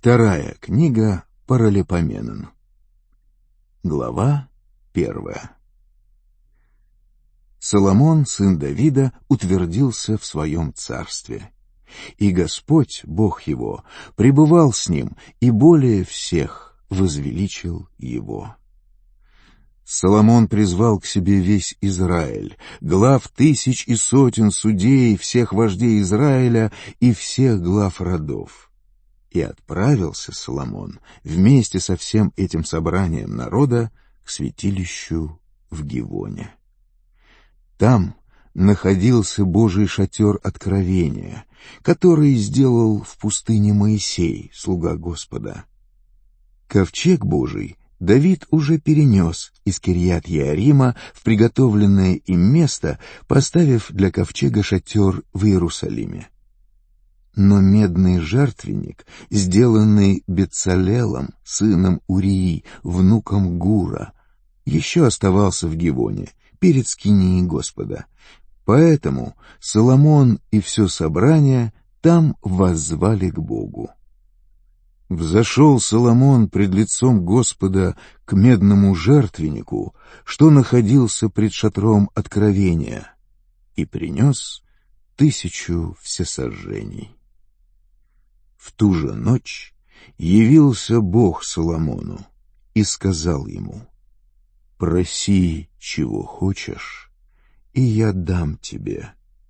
Вторая книга Паралипоменон. Глава 1. Соломон, сын Давида, утвердился в своем царстве. И Господь, Бог его, пребывал с ним и более всех возвеличил его. Соломон призвал к себе весь Израиль, глав тысяч и сотен судей, всех вождей Израиля и всех глав родов. И отправился Соломон вместе со всем этим собранием народа к святилищу в Гивоне. Там находился Божий шатер откровения, который сделал в пустыне Моисей, слуга Господа. Ковчег Божий Давид уже перенес из Кирьят-Еарима в приготовленное им место, поставив для ковчега шатер в Иерусалиме. Но медный жертвенник, сделанный Бецалелом, сыном Урии, внуком Гура, еще оставался в Гивоне, перед скинией Господа. Поэтому Соломон и все собрание там воззвали к Богу. Взошел Соломон пред лицом Господа к медному жертвеннику, что находился пред шатром откровения, и принес 1000 всесожжений. В ту же ночь явился Бог Соломону и сказал ему: «Проси, чего хочешь, и я дам тебе».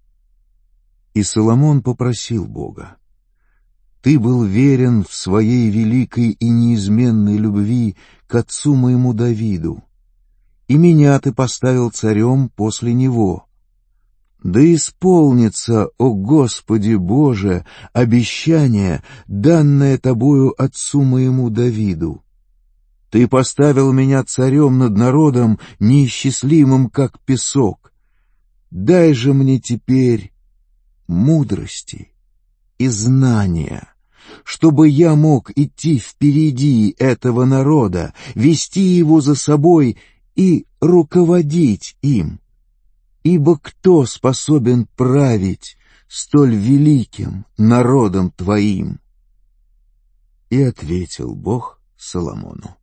И Соломон попросил Бога: «Ты был верен в своей великой и неизменной любви к отцу моему Давиду, и меня ты поставил царем после него. Да исполнится, о Господи Боже, обещание, данное Тобою отцу моему Давиду. Ты поставил меня царем над народом, неисчислимым, как песок. Дай же мне теперь мудрости и знания, чтобы я мог идти впереди этого народа, вести его за собой и руководить им. Ибо кто способен править столь великим народом Твоим?» И ответил Бог Соломону: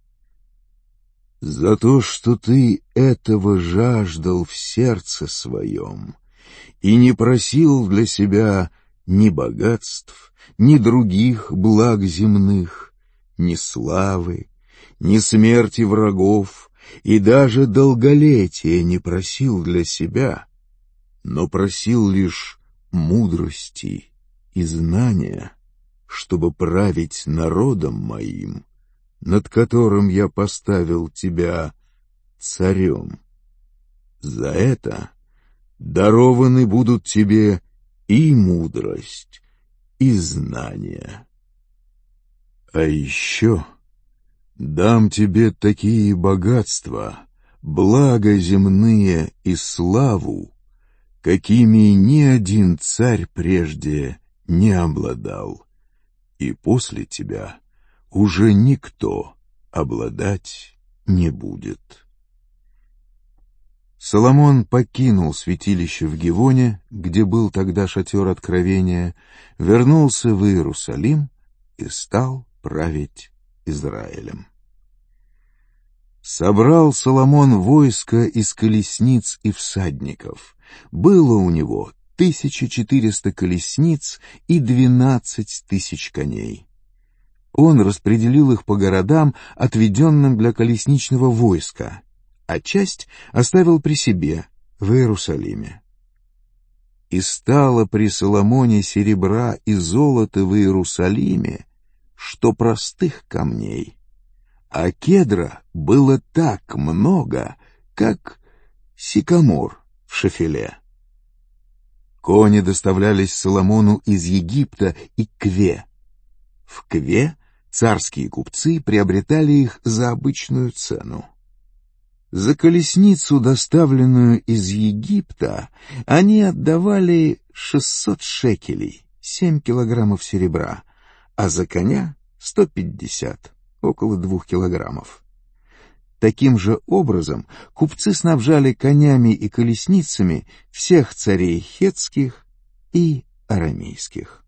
«За то, что ты этого жаждал в сердце своем и не просил для себя ни богатств, ни других благ земных, ни славы, ни смерти врагов, и даже долголетия не просил для себя, но просил лишь мудрости и знания, чтобы править народом моим, над которым я поставил тебя царем. За это дарованы будут тебе и мудрость, и знания. А еще дам тебе такие богатства, блага земные и славу, какими ни один царь прежде не обладал, и после тебя уже никто обладать не будет». Соломон покинул святилище в Гивоне, где был тогда шатер откровения, вернулся в Иерусалим и стал править Израилем. Собрал Соломон войско из колесниц и всадников. Было у него 1400 колесниц и 12 000 коней. Он распределил их по городам, отведенным для колесничного войска, а часть оставил при себе в Иерусалиме. И стало при Соломоне серебра и золота в Иерусалиме, что простых камней, а кедра было так много, как сикамор в Шефеле. Кони доставлялись Соломону из Египта и Кве. В Кве царские купцы приобретали их за обычную цену. За колесницу, доставленную из Египта, они отдавали 600 шекелей, 7 килограммов серебра, а за коня 150, около 2 килограммов. Таким же образом купцы снабжали конями и колесницами всех царей хетских и арамейских.